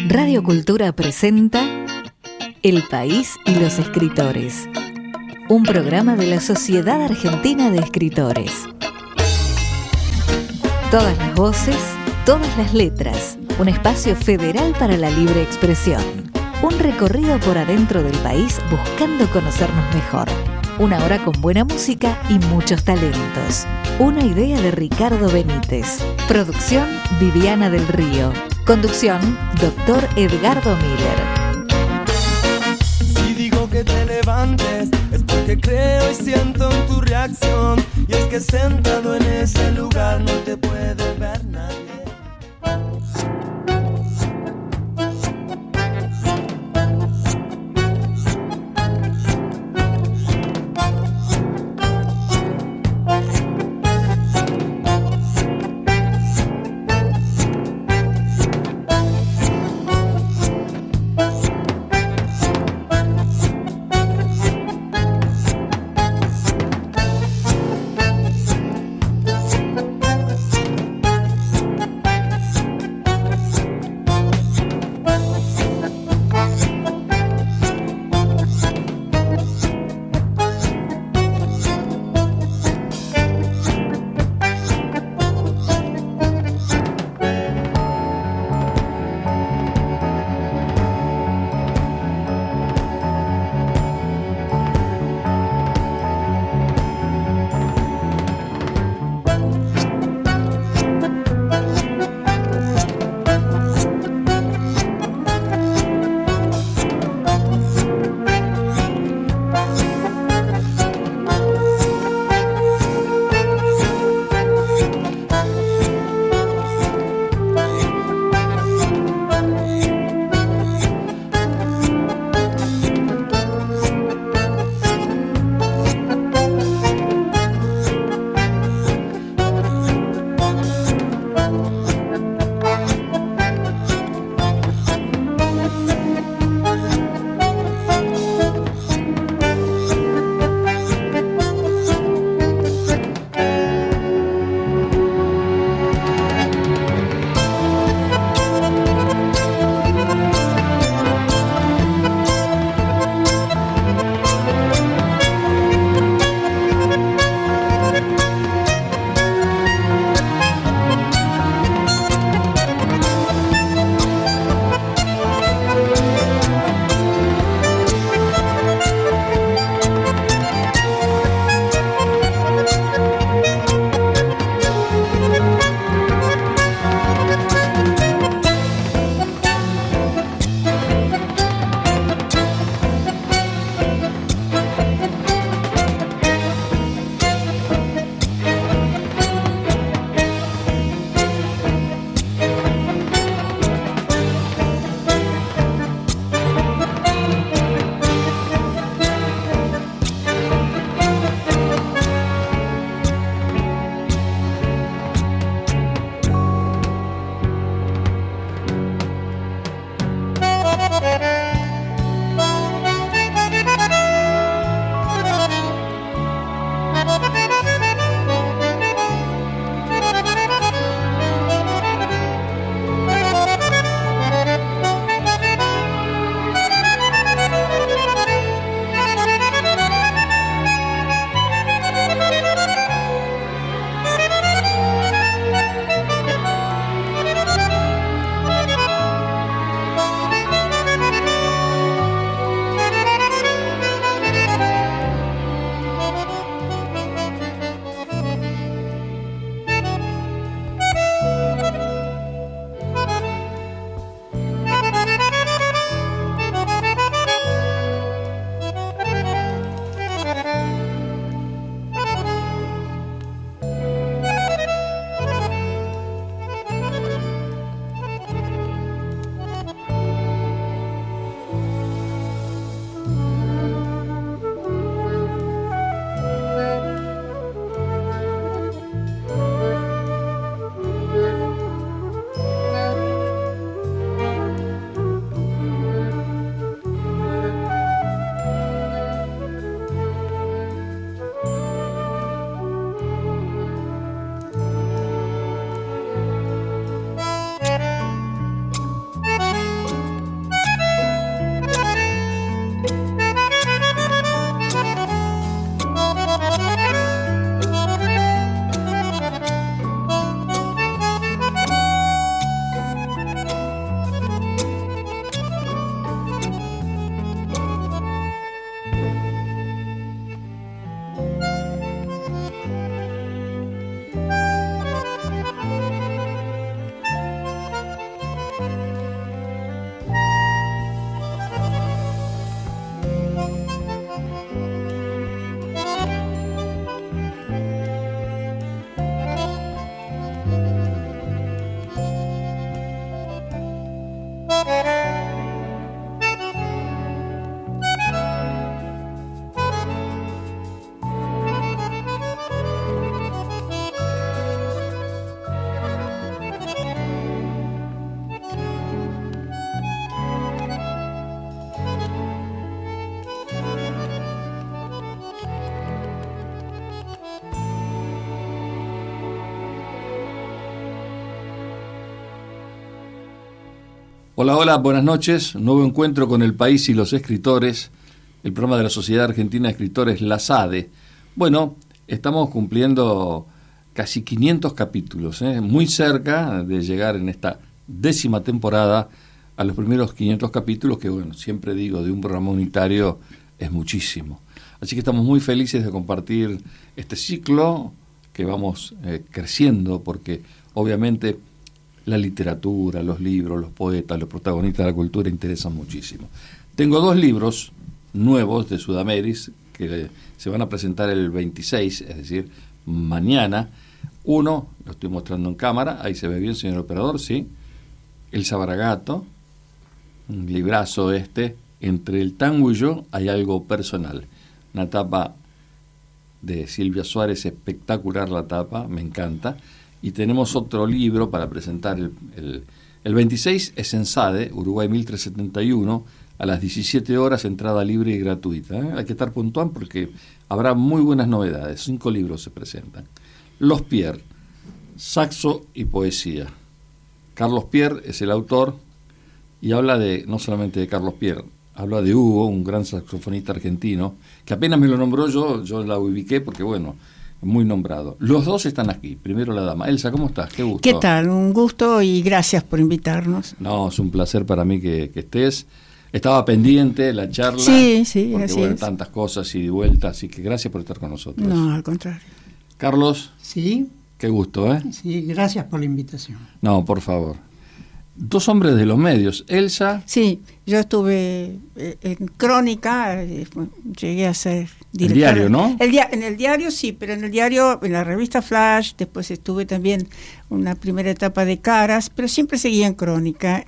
Radio Cultura presenta El País y los Escritores, un programa de la Sociedad Argentina de Escritores. Todas las voces, todas las letras, un espacio federal para la libre expresión. Un recorrido por adentro del país buscando conocernos mejor. Una hora con buena música y muchos talentos. Una idea de Ricardo Benítez. Producción Viviana del Río. Conducción Dr. Edgardo Miller. Si digo que te levantes es porque creo y siento en tu reacción. Y es que sentado en ese lugar no te puede ver nadie. Hola, hola, buenas noches. Nuevo encuentro con el país y los escritores, el programa de la Sociedad Argentina de Escritores, la SADE. Bueno, estamos cumpliendo casi 500 capítulos, muy cerca de llegar en esta 10ª temporada a los primeros 500 capítulos, que bueno, siempre digo, de un programa unitario es muchísimo. Así que estamos muy felices de compartir este ciclo que vamos creciendo, porque obviamente la literatura, los libros, los poetas, los protagonistas de la cultura interesan muchísimo. Tengo 2 libros nuevos de Sudameris que se van a presentar el 26, es decir, mañana. Uno, lo estoy mostrando en cámara, ahí se ve bien, señor operador, sí. Elsa Bragato, un librazo Entre el tango y yo hay algo personal. Una tapa de Silvia Suárez, espectacular la tapa, me encanta. Y tenemos otro libro para presentar el 26, es en SADE, Uruguay 1371, a las 17 horas, entrada libre y gratuita. Hay que estar puntual porque habrá muy buenas novedades. 5 libros se presentan. Los Pierre, saxo y poesía. Carlos Pierre es el autor y habla no solamente de Carlos Pierre, habla de Hugo, un gran saxofonista argentino, que apenas me lo nombró yo la ubiqué porque bueno, muy nombrado. Los 2 están aquí. Primero la dama. Elsa, ¿cómo estás? Qué gusto. ¿Qué tal? Un gusto y gracias por invitarnos. No, es un placer para mí que estés. Estaba pendiente la charla. Sí, porque así bueno, es. tantas cosas y de vuelta, así que gracias por estar con nosotros. No, al contrario. Carlos. Sí. Qué gusto, ¿eh? Sí, gracias por la invitación. No, por favor. 2 hombres de los medios. Elsa. Sí, yo estuve en Crónica, llegué a ser directora. El diario, ¿no? En el diario sí, pero en el diario, en la revista Flash, después estuve también una primera etapa de Caras, pero siempre seguía en Crónica.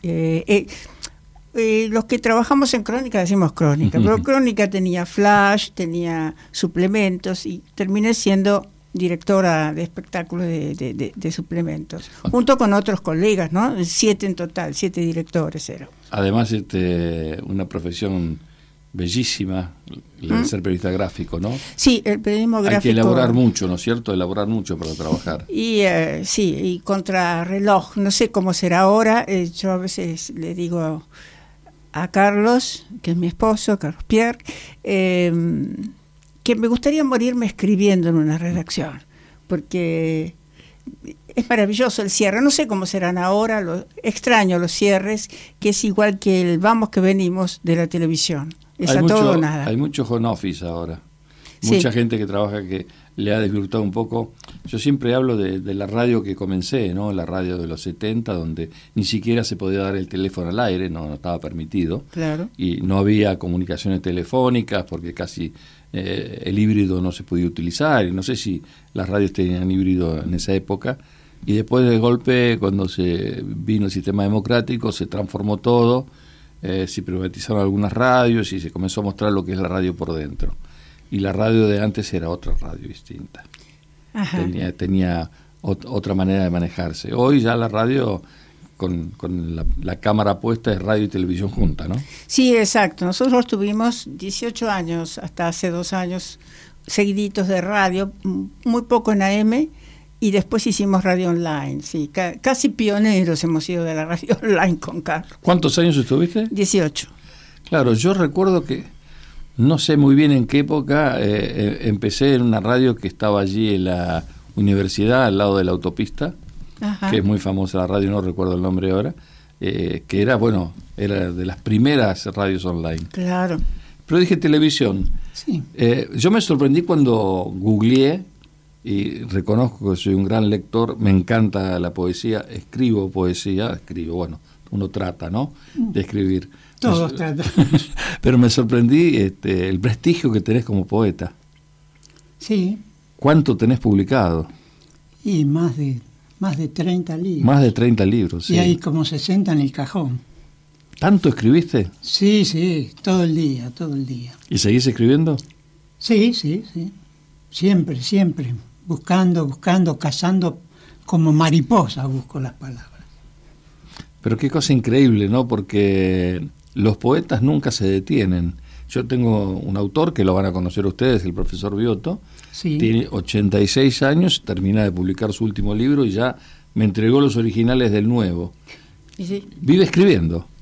Los que trabajamos en Crónica decimos Crónica, pero Crónica tenía Flash, tenía suplementos y terminé siendo directora de espectáculos de suplementos, junto con otros colegas, ¿no? 7 en total, 7 directores eran. Además, una profesión bellísima, la de ser periodista gráfico, ¿no? Sí, el periodismo gráfico. Hay que elaborar mucho, ¿no es cierto? Elaborar mucho para trabajar. Y sí, y contrarreloj, no sé cómo será ahora, yo a veces le digo a Carlos, que es mi esposo, Carlos Pierre, que me gustaría morirme escribiendo en una redacción, porque es maravilloso el cierre. No sé cómo serán ahora, extraño los cierres, que es igual que el vamos que venimos de la televisión. Es a todo o nada. Hay mucho home office ahora. Sí. Mucha gente que trabaja que le ha desvirtuado un poco. Yo siempre hablo de la radio que comencé, ¿no? La radio de los 70, donde ni siquiera se podía dar el teléfono al aire, no estaba permitido. Claro. Y no había comunicaciones telefónicas porque casi el híbrido no se podía utilizar. Y no sé si las radios tenían híbrido en esa época. Y después de golpe, cuando se vino el sistema democrático, se transformó todo, se privatizaron algunas radios y se comenzó a mostrar lo que es la radio por dentro. Y la radio de antes era otra radio distinta. Ajá. Tenía otra manera de manejarse. Hoy ya la radio, con la cámara puesta, es radio y televisión junta, ¿no? Sí, exacto. Nosotros tuvimos 18 años, hasta hace 2 años, seguiditos de radio, muy poco en AM, y después hicimos radio online. Sí, casi pioneros hemos sido de la radio online con Carlos. ¿Cuántos años estuviste? 18. Claro, yo recuerdo que no sé muy bien en qué época empecé en una radio que estaba allí en la universidad, al lado de la autopista. Ajá. Que es muy famosa la radio, no recuerdo el nombre ahora, que era de las primeras radios online. Claro. Pero dije televisión. Sí. Yo me sorprendí cuando googleé, y reconozco que soy un gran lector, me encanta la poesía, escribo, bueno, uno trata, ¿no?, de escribir. Todos tratan. Pero me sorprendí el prestigio que tenés como poeta. Sí. ¿Cuánto tenés publicado? Y más de 30 libros. Más de 30 libros, sí. Y hay como 60 en el cajón. ¿Tanto escribiste? Sí, todo el día. ¿Y seguís escribiendo? Sí. Siempre. Buscando, cazando como mariposa, busco las palabras. Pero qué cosa increíble, ¿no? Porque los poetas nunca se detienen. Yo tengo un autor que lo van a conocer ustedes, el profesor Biotto. Sí. Tiene 86 años, termina de publicar su último libro y ya me entregó los originales del nuevo. Sí. Vive escribiendo.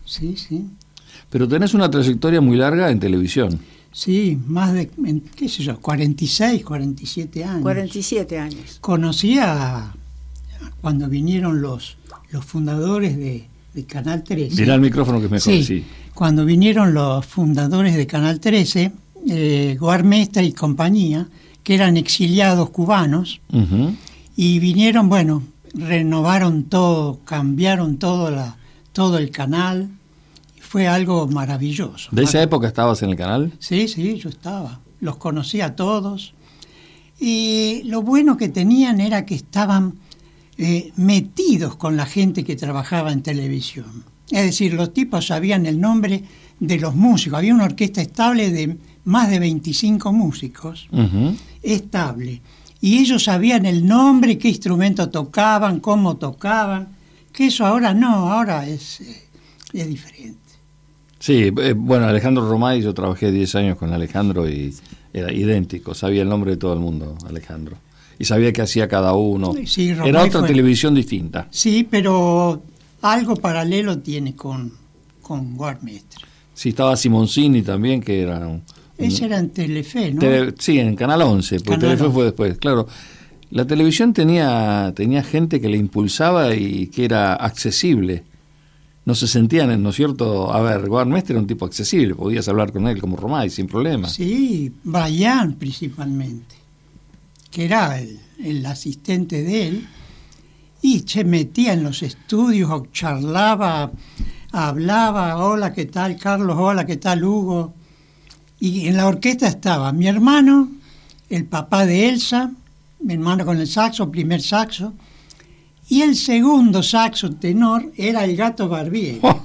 Sí, sí. Pero tenés una trayectoria muy larga en televisión. Sí, más de, qué sé yo, 46, 47 años. 47 años. Conocía cuando vinieron los fundadores de Canal 13. Mirá el micrófono que es mejor, sí. Cuando vinieron los fundadores de Canal 13, Guarmestre y compañía, que eran exiliados cubanos, Uh-huh. y vinieron, bueno, renovaron todo, cambiaron todo el canal. Fue algo maravilloso. ¿De esa época estabas en el canal? Sí, yo estaba. Los conocía a todos. Y lo bueno que tenían era que estaban metidos con la gente que trabajaba en televisión. Es decir, los tipos sabían el nombre de los músicos. Había una orquesta estable de más de 25 músicos, Uh-huh. estable. Y ellos sabían el nombre, qué instrumento tocaban, cómo tocaban. Que eso ahora no, ahora es diferente. Sí, bueno, Alejandro Romay, yo trabajé 10 años con Alejandro y era idéntico, sabía el nombre de todo el mundo, Alejandro. Y sabía qué hacía cada uno. Sí, Romay era otra fue televisión distinta. Sí, pero algo paralelo tiene con Guarmestre. Sí, estaba Simoncini también, que era... Ese era en Telefe, ¿no? Sí, en Canal 11, porque Canal Telefe 11. fue después. Claro, la televisión tenía gente que le impulsaba y que era accesible. No se sentían, ¿no es cierto? A ver, Guarmestre era un tipo accesible, podías hablar con él como Romay sin problema. Sí, Bayán principalmente, que era el asistente de él, y se metía en los estudios, charlaba, hablaba, hola, ¿qué tal Carlos? Hola, ¿qué tal Hugo? Y en la orquesta estaba mi hermano, el papá de Elsa, mi hermano con el saxo, primer saxo, y el segundo saxo tenor era el Gato Barbieri. ¡Oh!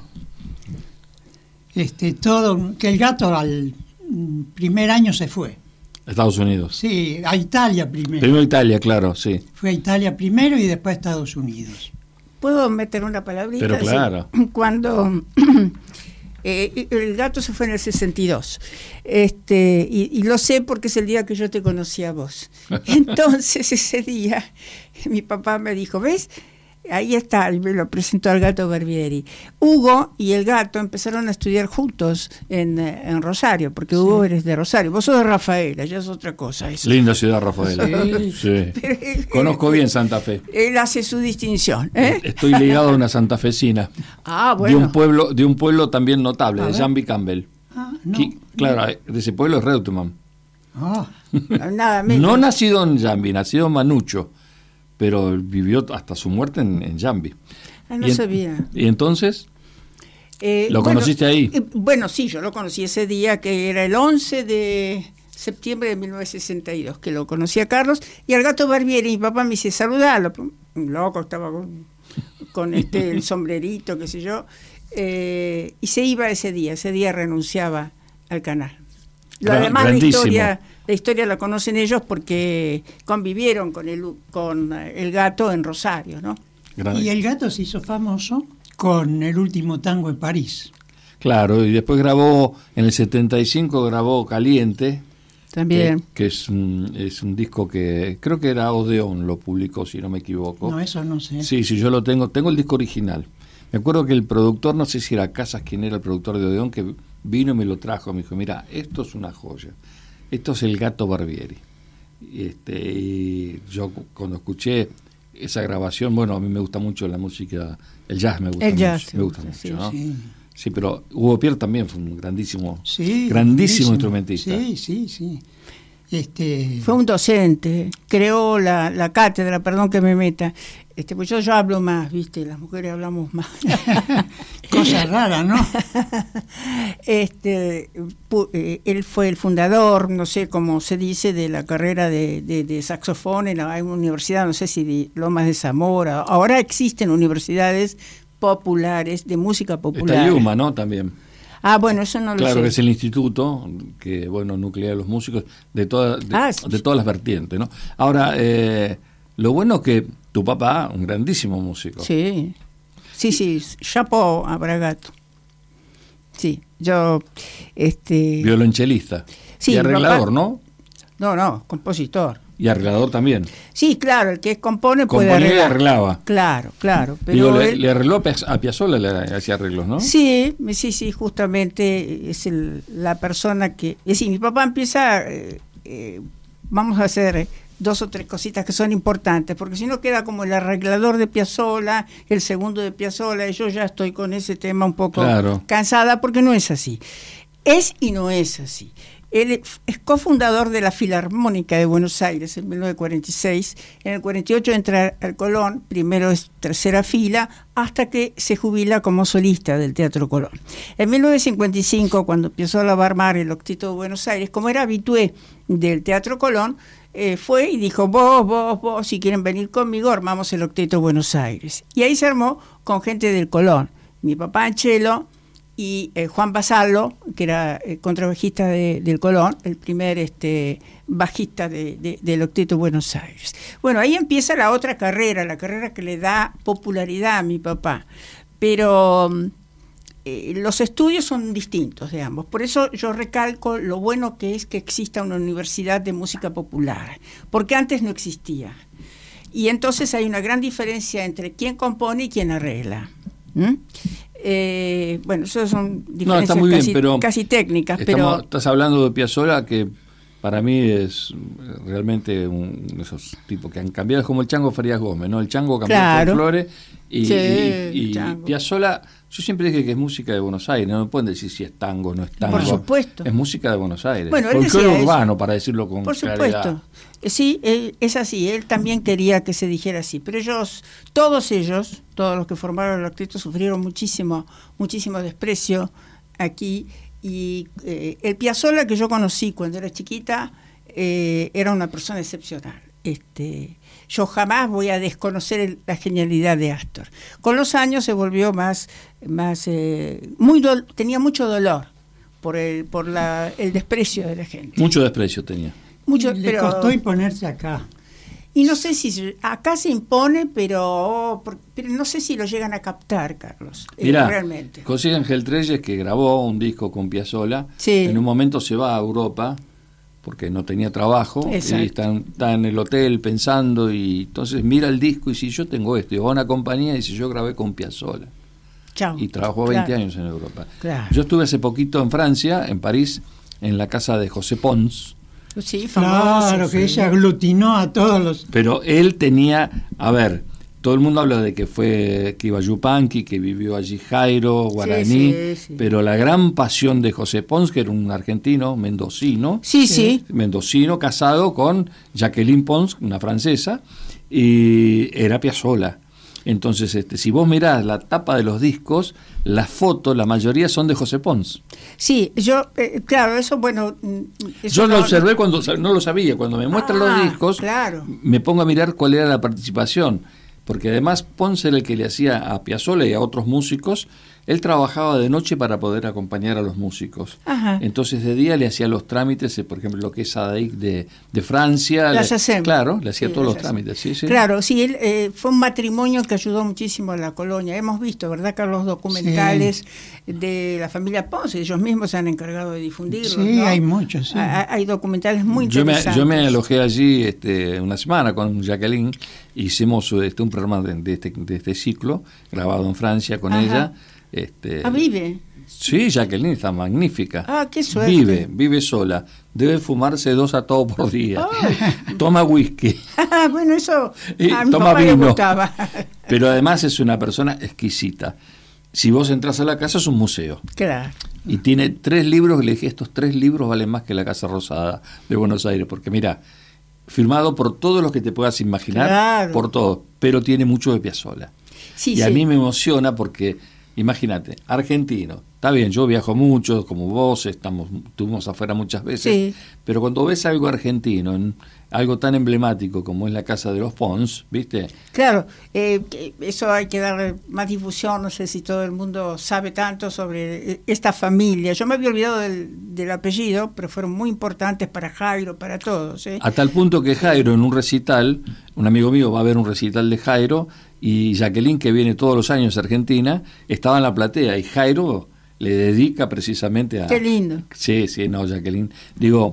Que el Gato al primer año se fue. Estados Unidos. Sí, a Italia primero. Primero Italia, claro, sí. Fue a Italia primero y después a Estados Unidos. ¿Puedo meter una palabrita? Pero claro. Sí. Cuando el Gato se fue en el 62, y lo sé porque es el día que yo te conocí a vos. Entonces ese día mi papá me dijo, ¿ves? Ahí está, y me lo presentó al Gato Barbieri. Hugo y el Gato empezaron a estudiar juntos en Rosario, porque Hugo eres de Rosario. Vos sos de Rafaela, ya es otra cosa eso. Linda ciudad, Rafaela. Sí. Sí. Pero Conozco bien Santa Fe. Él hace su distinción. ¿Eh? Estoy ligado a una santafesina. Ah, bueno. De un pueblo también notable, A de ver. Jambi Campbell. Ah, no. Claro, de ese pueblo es Reutemann. Ah, Nada menos. No nacido en Jambi, nacido en Manucho, pero vivió hasta su muerte en Jambi. Ah, no Y sabía. ¿Y entonces? ¿Lo Bueno, conociste ahí? Bueno, sí, yo lo conocí ese día, que era el 11 de septiembre de 1962, que lo conocí a Carlos, y al Gato Barbieri, mi papá me dice, saludalo. Un loco, estaba con el sombrerito, qué sé yo, y se iba ese día renunciaba al canal. Además, la historia la conocen ellos porque convivieron con el Gato en Rosario, ¿no? y el Gato se hizo famoso con El último tango en París. Claro, y después grabó, en el 75 grabó Caliente. También. Que es un disco que creo que era Odeón, lo publicó, si no me equivoco. No, eso no sé. Sí, yo lo tengo el disco original. Me acuerdo que el productor, no sé si era Casas, quien era el productor de Odeón, que vino y me lo trajo, me dijo, mira, esto es una joya, esto es el Gato Barbieri. Y yo cuando escuché esa grabación, bueno, a mí me gusta mucho la música, el jazz me gusta mucho, sí, ¿no? Sí. Sí, pero Hugo Pierre también fue un grandísimo Sí, grandísimo buenísimo. instrumentista. Sí. Fue un docente, creó la cátedra, perdón que me meta, pues yo hablo más, ¿viste? Las mujeres hablamos más. Cosa rara, ¿no? Él fue el fundador, no sé cómo se dice, de la carrera de saxofón en la universidad, no sé si de Lomas de Zamora. Ahora existen universidades populares, de música popular. Está IUMA, ¿no? También. Ah, bueno, eso no lo sé. Claro, que es el instituto que, bueno, nuclea a los músicos de todas las vertientes, ¿no? Ahora, lo bueno es que tu papá, un grandísimo músico. Sí, chapeau a Bragato. Sí, yo... Violonchelista. Sí, y arreglador, papá, ¿no? No, compositor. Y arreglador también. Sí, claro, el que compone puede Componía y arreglar. Arreglaba. Claro. Pero Digo, él- le arregló a Piazzolla, le hacía arreglos, ¿no? Sí, justamente es la persona que... Es decir, mi papá empieza, vamos a hacer 2 o 3 cositas que son importantes, porque si no queda como el arreglador de Piazzolla, el segundo de Piazzolla, y yo ya estoy con ese tema un poco cansada, porque no es así. Es y no es así. Él es cofundador de la Filarmónica de Buenos Aires en 1946. En el 48 entra al Colón, primero es tercera fila, hasta que se jubila como solista del Teatro Colón. En 1955, cuando empezó a armar el Octeto de Buenos Aires, como era habitué del Teatro Colón, fue y dijo, vos, si quieren venir conmigo, armamos el Octeto de Buenos Aires. Y ahí se armó con gente del Colón. Mi papá Anchelo y Juan Basallo, que era contrabajista del Colón, el primer bajista del Octeto Buenos Aires. Bueno, ahí empieza la otra carrera, la carrera que le da popularidad a mi papá. Pero los estudios son distintos de ambos. Por eso yo recalco lo bueno que es que exista una universidad de música popular, porque antes no existía. Y entonces hay una gran diferencia entre quién compone y quién arregla. Bueno, eso son diferencias muy bien, casi técnicas, pero... Estás hablando de Piazzolla, que para mí es realmente de esos tipos que han cambiado, es como el Chango Farías Gómez, ¿no? El Chango cambió folclore y Piazzolla, yo siempre dije que es música de Buenos Aires, no me pueden decir si es tango o no es tango. Por supuesto. Es música de Buenos Aires. Bueno, folclore urbano, para decirlo con claridad. Por supuesto. Sí, es así, él también quería que se dijera así, pero todos los que formaron el octeto sufrieron muchísimo desprecio aquí, y el Piazzolla que yo conocí cuando era chiquita era una persona excepcional. Yo jamás voy a desconocer la genialidad de Astor. Con los años se volvió tenía mucho dolor por el desprecio de la gente. Mucho desprecio tenía. Le costó imponerse acá. Y no sé si acá se impone, pero no sé si lo llegan a captar, Carlos. Mirá, realmente. José Ángel Trelles, que grabó un disco con Piazzolla, en un momento se va a Europa porque no tenía trabajo. Exacto. Y está en el hotel pensando, y entonces mira el disco y dice, yo tengo esto, y va a una compañía y dice, yo grabé con Piazzolla. Chao. Y trabajó 20 años en Europa. Claro. Yo estuve hace poquito en Francia, en París, en la casa de José Pons. Sí, famoso. Claro, que ella aglutinó a todos los... Pero él tenía, todo el mundo habla de que iba Yupanqui, que vivió allí Jairo, Guaraní, sí. Pero la gran pasión de José Pons, que era un argentino, mendocino, mendocino, casado con Jacqueline Pons, una francesa, y era Piazzolla. Entonces, si vos mirás la tapa de los discos, las fotos, la mayoría son de José Pons. Sí, claro, eso, bueno... Yo lo observé cuando no lo sabía. Cuando me muestran los discos, me pongo a mirar cuál era la participación. Porque además Pons era el que le hacía a Piazzolla y a otros músicos. Él trabajaba de noche para poder acompañar a los músicos. Ajá. Entonces de día le hacía los trámites, por ejemplo, lo que es Sadaik de Francia. Claro, le hacía todos los trámites. Sí. Claro, sí, él, fue un matrimonio que ayudó muchísimo a la colonia. Hemos visto, ¿verdad, Carlos? Documentales de la familia Pons, ellos mismos se han encargado de difundirlos. Sí, ¿no? hay muchos. Sí. Hay documentales muy interesantes. Yo me alojé allí una semana con Jacqueline. Hicimos un programa de este ciclo, grabado en Francia con ella. ¿Vive? Sí, Jacqueline está magnífica. Qué suerte. Vive sola. Debe fumarse 2 atados por día. Toma whisky. Bueno, eso y a mi toma papá vino. le gustaba. Pero además es una persona exquisita. Si vos entras a la casa es un museo. Claro. Y tiene 3 libros, le dije, estos 3 libros valen más que la Casa Rosada de Buenos Aires, porque mirá, firmado por todos los que te puedas imaginar, por todos, pero tiene mucho de Piazzolla. Sí, y a mí me emociona porque, imagínate, argentino, está bien, yo viajo mucho, como vos, estuvimos afuera muchas veces, pero cuando ves algo argentino, algo tan emblemático como es la casa de los Pons, ¿viste? Claro, eso hay que darle más difusión, no sé si todo el mundo sabe tanto sobre esta familia. Yo me había olvidado del apellido, pero fueron muy importantes para Jairo, para todos. A tal punto que Jairo en un recital, un amigo mío va a ver un recital de Jairo, y Jacqueline, que viene todos los años a Argentina, estaba en la platea, y Jairo le dedica precisamente a... Qué lindo. Sí, no, Jacqueline. Digo,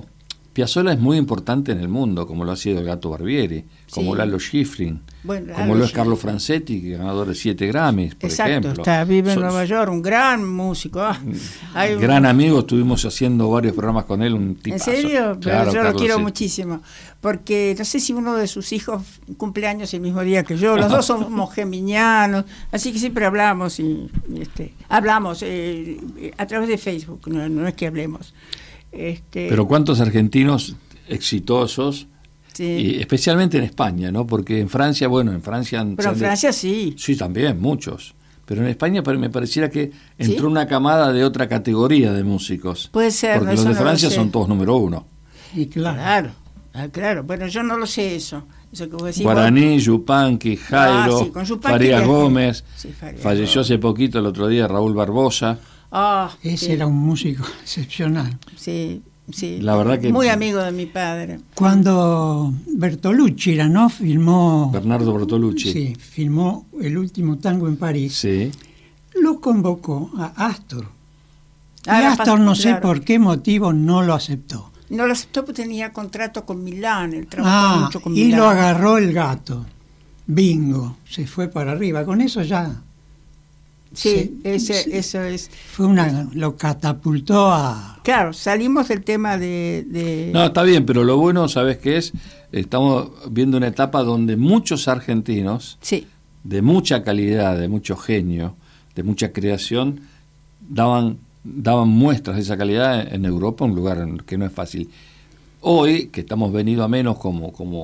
Piazzolla es muy importante en el mundo, como lo ha sido el Gato Barbieri, como Sí. Lalo Schifrin, Bueno, como Lalo lo es Carlo Schifrin. Francetti, que ganador de 7 Grammys, por Exacto, ejemplo. vive en Son- Nueva York, un gran músico. Hay un- Gran amigo, estuvimos haciendo varios programas con él, un tipazo. ¿En serio? Pero Claro, yo lo Carlos, quiero sí. muchísimo, porque no sé si uno de sus hijos cumple años el mismo día que yo, los dos somos geminianos, así que siempre hablamos hablamos a través de Facebook, no es que hablemos. Pero ¿cuántos argentinos exitosos? sí. Y especialmente en España, ¿no? Porque en Francia, bueno, en Francia... Pero en Francia sí. Sí, también, muchos. Pero en España me pareciera que entró ¿Sí? una camada de otra categoría de músicos. Puede ser, Porque no, los eso de no lo Francia sé. son todos número 1. Y claro, Claro. Bueno, yo no lo sé eso que vos decís. Guaraní, Yupanqui, Jairo, sí, con Yupanqui Farías viajé. Gómez, Sí, Farías falleció Gómez. hace poquito, el otro día, Raúl Barbosa. ese sí, era un músico excepcional. sí, La verdad que- muy amigo de mi padre. Cuando Bertolucci era, ¿no? Filmó, Bernardo Bertolucci. sí, filmó El último tango en París. Sí. Lo convocó a Astor. Y Ahora Astor, pasa- no sé claro. por qué motivo, no lo aceptó. No lo aceptó porque tenía contrato con Milán, él trabajó mucho con y Milán. lo agarró el gato. Bingo, se fue para arriba. Con eso ya Sí, sí. eso es. lo catapultó a... Claro, salimos del tema de No, está bien, pero lo bueno, ¿sabes qué es? Estamos viendo una etapa donde muchos argentinos, sí, de mucha calidad, de mucho genio, de mucha creación, daban muestras de esa calidad en Europa, un lugar que no es fácil. Hoy, que estamos venido a menos como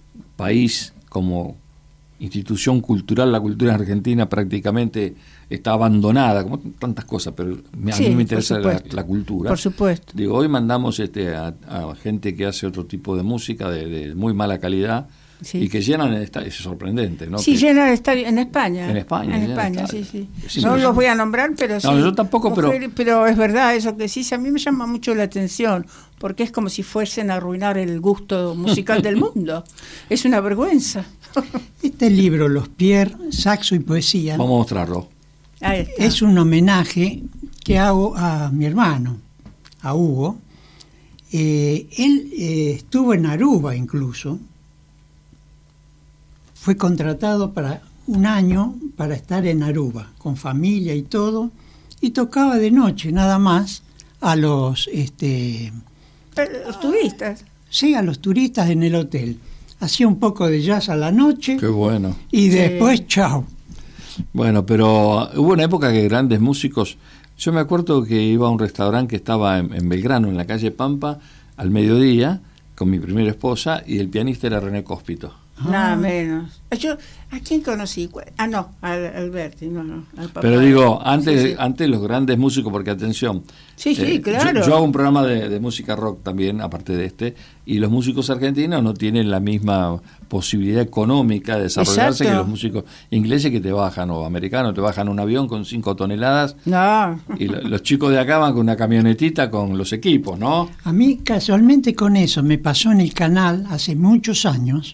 país, como institución cultural, la cultura argentina prácticamente está abandonada, como tantas cosas, pero a Sí, mí me por interesa supuesto. la cultura. por supuesto. Digo, hoy mandamos a gente que hace otro tipo de música de muy mala calidad Sí. y que llenan el estadio. Es sorprendente, ¿no? Sí, Que- llena el estadio en España. En España, En llena España, estadio. sí. Sí, No pero los yo- voy a nombrar, pero sí. No, yo tampoco, pero es verdad eso que sí, a mí me llama mucho la atención, porque es como si fuesen a arruinar el gusto musical del mundo. Es una vergüenza. Este libro, Los Pierre, Saxo y Poesía, Vamos a mostrarlo. Ahí está. es un homenaje que hago a mi hermano, a Hugo. Él estuvo en Aruba incluso. Fue contratado para un año para estar en Aruba, con familia y todo, y tocaba de noche nada más a los Los turistas. sí, a los turistas en el hotel. Hacía un poco de jazz a la noche Qué bueno. y Sí. después chao. Bueno, pero hubo una época que grandes músicos... Yo me acuerdo que iba a un restaurante que estaba en Belgrano, en la calle Pampa, al mediodía, con mi primera esposa, y el pianista era René Cóspito. Nada menos. Yo, ¿a quién conocí? No, al Alberti, no, al papá. Pero digo, antes, Sí, sí. antes los grandes músicos, porque atención, Sí, claro. yo hago un programa de música rock también, aparte de este, y los músicos argentinos no tienen la misma posibilidad económica de desarrollarse Exacto. que los músicos ingleses que te bajan, o americanos, te bajan un avión con 5 toneladas, No. y los chicos de acá van con una camionetita con los equipos, ¿no? A mí casualmente con eso me pasó en el canal hace muchos años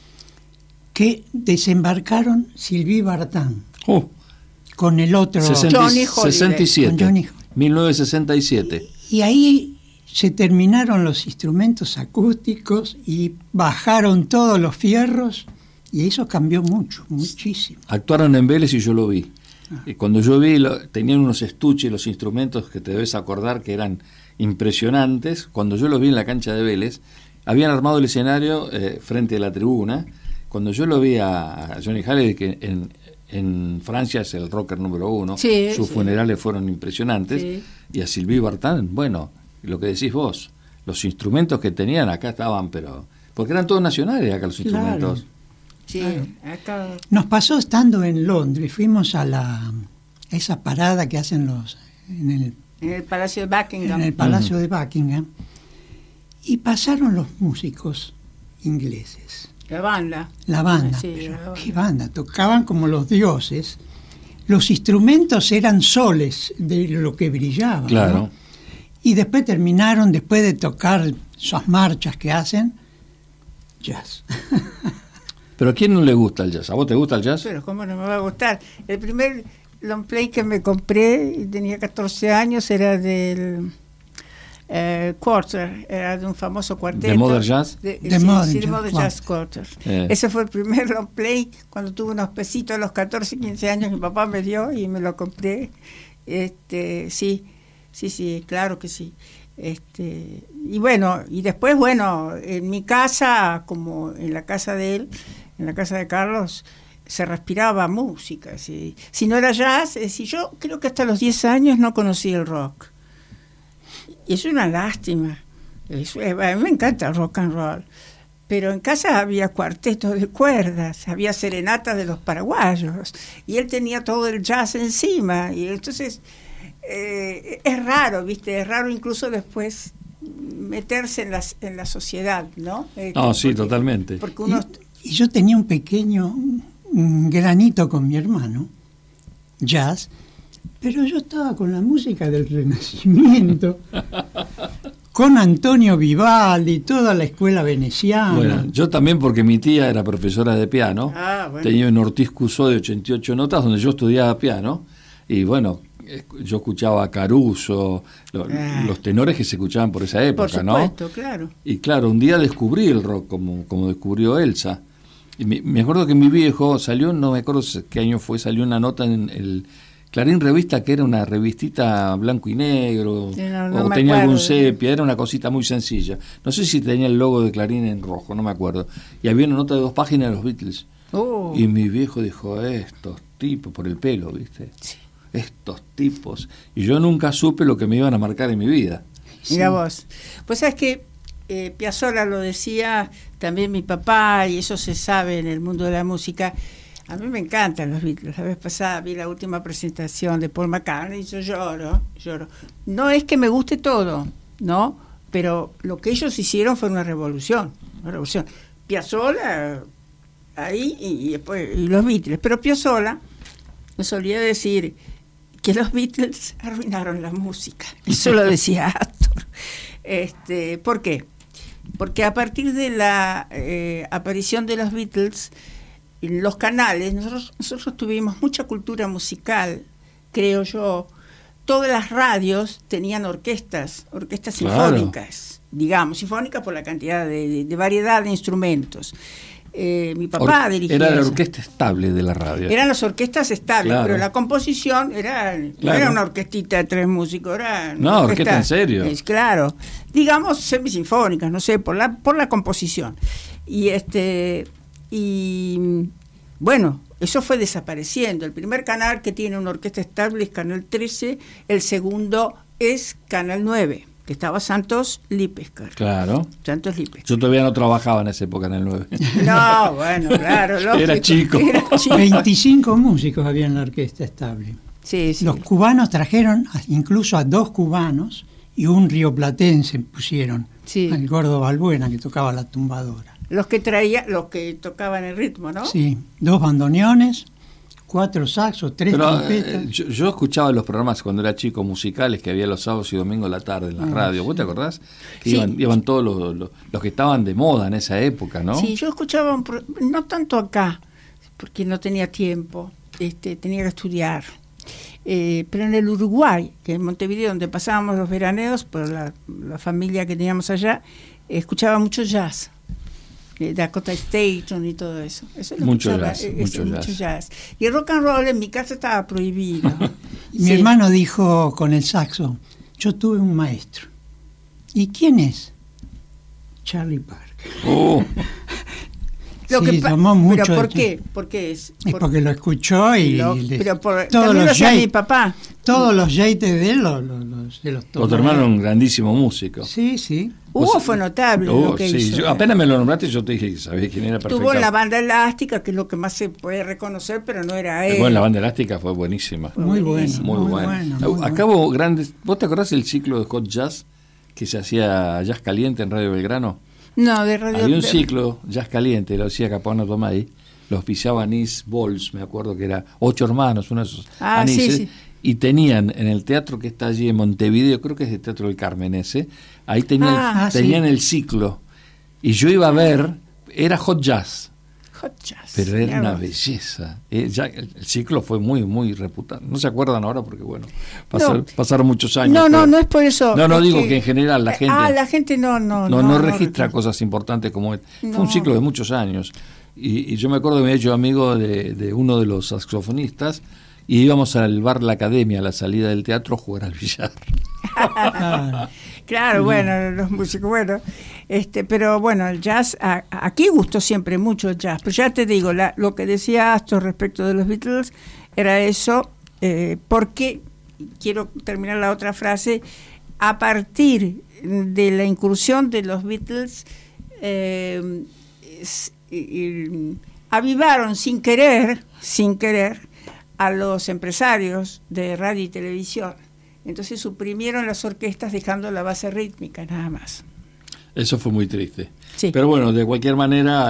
que desembarcaron Sylvie Vartan con el otro. Johnny Holiday. 67, Con Johnny. 1967. Y ahí se terminaron los instrumentos acústicos y bajaron todos los fierros y eso cambió mucho, muchísimo. Actuaron en Vélez y yo lo vi. Y cuando yo vi, tenían unos estuches, los instrumentos que te debes acordar que eran impresionantes. Cuando yo los vi en la cancha de Vélez, habían armado el escenario frente a la tribuna. Cuando yo lo vi a Johnny Hallyday, que en Francia es el rocker número 1, Sí, sus sí. funerales fueron impresionantes, Sí. y a Sylvie Vartan, bueno, lo que decís vos, los instrumentos que tenían acá estaban, pero... Porque eran todos nacionales acá los Claro. instrumentos. Sí, acá. Nos pasó estando en Londres, fuimos a esa parada que hacen en En el Palacio de Buckingham. el Palacio de Buckingham y pasaron los músicos ingleses. La banda. La banda, Sí, pero la banda. qué banda, tocaban como los dioses. Los instrumentos eran soles de lo que brillaba. ¿no? Claro. Y después terminaron, después de tocar esas marchas que hacen, jazz. Pero ¿a quién no le gusta el jazz? ¿A vos te gusta el jazz? Pero ¿cómo no me va a gustar? El primer long play que me compré, y tenía 14 años, era del Quarter, era de un famoso cuarteto. ¿De Modern Jazz? De Modern Jazz Quarter. Ese fue el primer long play cuando tuve unos pesitos a los 14, 15 años, mi papá me dio y me lo compré. Sí, claro que sí. Y bueno, y después, en mi casa, como en la casa de él, en la casa de Carlos, se respiraba música. Si no era jazz, yo creo que hasta los 10 años no conocí el rock. Y es una lástima. A mí me encanta el rock and roll. Pero en casa había cuartetos de cuerdas, había serenatas de los paraguayos, y él tenía todo el jazz encima. Y entonces es raro, ¿viste? Es raro incluso después meterse en la sociedad, ¿no? Sí, totalmente. Porque uno... Y yo tenía un pequeño granito con mi hermano, jazz, pero yo estaba con la música del Renacimiento, con Antonio Vivaldi, toda la escuela veneciana. Bueno, yo también, porque mi tía era profesora de piano, bueno. tenía un Ortiz Cusó de 88 notas donde yo estudiaba piano, y bueno, yo escuchaba a Caruso, los tenores que se escuchaban por esa época, ¿no? Por supuesto, claro. Y claro, un día descubrí el rock como descubrió Elsa. Y me acuerdo que mi viejo salió, no me acuerdo qué año fue, salió una nota en el Clarín Revista, que era una revistita blanco y negro, no o me tenía acuerdo. algún sepia, era una cosita muy sencilla. No sé si tenía el logo de Clarín en rojo, no me acuerdo. Y había una nota de 2 páginas de los Beatles. Y mi viejo dijo, estos tipos, por el pelo, ¿viste? Sí. Estos tipos. Y yo nunca supe lo que me iban a marcar en mi vida. Mira vos. Pues sabes que Piazzolla lo decía también mi papá, y eso se sabe en el mundo de la música. A mí me encantan los Beatles. La vez pasada vi la última presentación de Paul McCartney y yo lloro. No es que me guste todo, ¿no? Pero lo que ellos hicieron fue una revolución. Piazzolla ahí y después y los Beatles. Pero Piazzolla me solía decir que los Beatles arruinaron la música. Eso lo decía Astor. ¿Por qué? Porque a partir de la aparición de los Beatles en los canales, nosotros tuvimos mucha cultura musical, creo yo. Todas las radios tenían orquestas sinfónicas, digamos, sinfónicas por la cantidad de variedad de instrumentos. Mi papá dirigía. Era la eso. orquesta estable de la radio. Eran las orquestas estables, Claro. pero la composición no era una orquestita de 3 músicos, era una orquesta en serio. Claro, digamos semisinfónicas, no sé, por la composición. Y bueno, eso fue desapareciendo. El primer canal que tiene una orquesta estable es Canal 13, el segundo es Canal 9, que estaba Santos Lipescar. Claro. Santos Lipescar. Yo todavía no trabajaba en esa época en el 9. No, bueno, claro. Lógico. Era chico. 25 músicos había en la orquesta estable. Sí. Los cubanos trajeron incluso a 2 cubanos y un rioplatense pusieron. Sí. El Gordo Balbuena, que tocaba la tumbadora. Los que tocaban el ritmo, ¿no? Sí, 2 bandoneones, 4 saxos, 3 Pero, trompetas. yo escuchaba los programas cuando era chico musicales que había los sábados y domingos a la tarde en la radio. ¿Vos te acordás? Que Sí. iban todos los que estaban de moda en esa época, ¿no? Sí, yo escuchaba, no tanto acá, porque no tenía tiempo, tenía que estudiar. Pero en el Uruguay, que en Montevideo, donde pasábamos los veraneos, por la familia que teníamos allá, escuchaba mucho jazz. Dakota Station y todo eso. Eso lo Mucho escuchaba, jazz, mucho jazz. Y el rock and roll en mi casa estaba prohibido. Mi hermano dijo con el saxo, yo tuve un maestro. ¿Y quién es? Charlie Parker. Oh, tomó mucho. ¿Pero por de- qué? ¿Por qué es? Porque lo escuchó y Pero todos también lo los hacía mi yates, papá. todos los yates de él se los tomó. tu hermano era un grandísimo músico. Sí, sí. Hugo fue notable lo que sí, hizo. apenas me lo nombraste yo te dije que sabía quién era perfecto. Tuvo en la banda elástica, que es lo que más se puede reconocer, pero no era él. Bueno, la banda elástica fue buenísima. Muy bueno. Muy bueno. Acabo grandes. ¿Vos te acordás del ciclo de Hot Jazz que se hacía Jazz Caliente en Radio Belgrano? No, de radio. Había un ciclo Jazz Caliente, lo hacía Capone Tomay, lo auspiciaba Anís Bols, me acuerdo que era 8 hermanos, uno de esos anises, sí. Y tenían en el teatro que está allí en Montevideo, creo que es el Teatro del Carmen ese, ahí tenían sí. el ciclo. Y yo iba a ver, era Hot Jazz. Hot Jazz. Pero era una Mirá. belleza. Ya el ciclo fue muy, muy reputado. No se acuerdan ahora porque, bueno, No. pasaron muchos años. No, pero- no es por eso. No, es digo que en general la gente... la gente no no registra recuerda. cosas importantes como este. Fue No. un ciclo de muchos años. Y yo me acuerdo que me había hecho amigo de uno de los saxofonistas y íbamos al bar La Academia a la salida del teatro a jugar al billar. Claro. Claro, bueno, los músicos, bueno, pero bueno, el jazz, aquí gustó siempre mucho el jazz, pero ya te digo, lo que decía Astor respecto de los Beatles era eso, porque, quiero terminar la otra frase, a partir de la incursión de los Beatles, avivaron sin querer, a los empresarios de radio y televisión. Entonces suprimieron las orquestas dejando la base rítmica nada más. Eso fue muy triste. Sí. Pero bueno, de cualquier manera,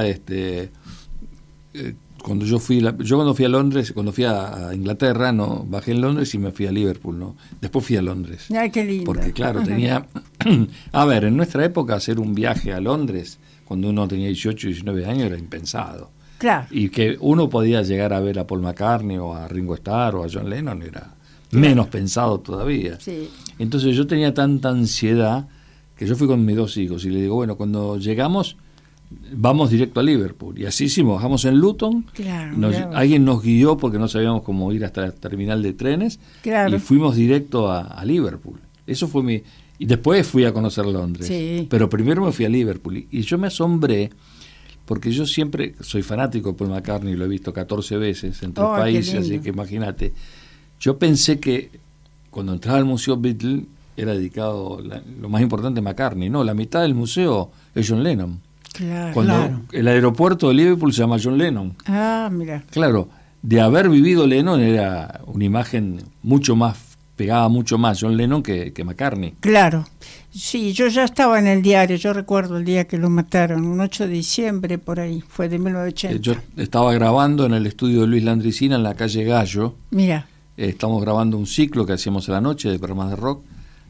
cuando yo cuando fui a Londres, cuando fui a Inglaterra, no bajé en Londres y me fui a Liverpool, no. Después fui a Londres. Ay, qué lindo. Porque claro, tenía a ver, en nuestra época hacer un viaje a Londres cuando uno tenía 18, 19 años era impensado. Claro. Y que uno podía llegar a ver a Paul McCartney o a Ringo Starr o a John Lennon era menos pensado todavía. Sí. Entonces yo tenía tanta ansiedad que yo fui con mis dos hijos y le digo, bueno, cuando llegamos vamos directo a Liverpool. Y así hicimos, bajamos en Luton, Claro, alguien nos guió porque no sabíamos cómo ir hasta la terminal de trenes Claro. y fuimos directo a Liverpool. Eso fue mi... Y después fui a conocer Londres. Sí. Pero primero me fui a Liverpool y yo me asombré porque yo siempre soy fanático de Paul McCartney, lo he visto 14 veces en 3 Oh, qué países, lindo. así que imagínate. Yo pensé que cuando entraba al Museo Beatle era dedicado, lo más importante, a McCartney. No, la mitad del museo es John Lennon. Claro. Cuando Claro. el aeropuerto de Liverpool se llama John Lennon. Ah, mira. Claro, de haber vivido Lennon era una imagen mucho más, pegaba mucho más John Lennon que McCartney. Claro. Sí, yo ya estaba en el diario, yo recuerdo el día que lo mataron, un 8 de diciembre por ahí, fue de 1980. Yo estaba grabando en el estudio de Luis Landricina en la calle Gallo. Mira, Estamos grabando un ciclo que hacíamos a la noche de programas de rock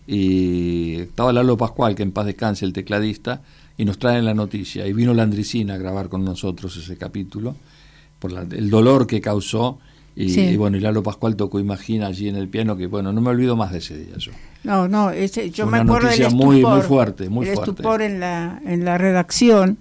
y estaba Lalo Pascual, que en paz descanse, el tecladista, y nos traen la noticia. Y vino Landricina a grabar con nosotros ese capítulo por el dolor que causó. Y, Sí. y bueno, y Lalo Pascual tocó Imagina allí en el piano, que bueno, no me olvido más de ese día yo. no, yo Fue me una acuerdo del noticia estupor, muy fuerte, muy el fuerte. estupor en la redacción.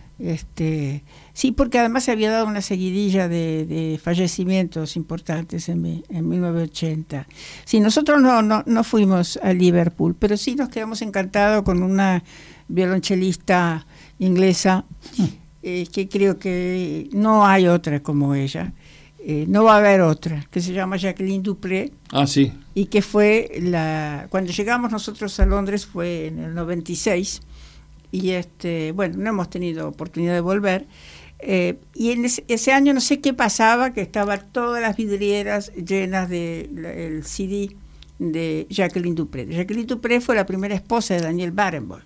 Sí, porque además se había dado una seguidilla de fallecimientos importantes en 1980. Sí, nosotros no fuimos a Liverpool, pero sí nos quedamos encantados con una violonchelista inglesa, que creo que no hay otra como ella. No va a haber otra, que se llama Jacqueline Dupré, Ah, sí. y que fue cuando llegamos nosotros a Londres fue en el 96, y bueno, no hemos tenido oportunidad de volver, y en ese año no sé qué pasaba, que estaban todas las vidrieras llenas del CD de Jacqueline Dupré. Jacqueline Dupré fue la primera esposa de Daniel Barenboim,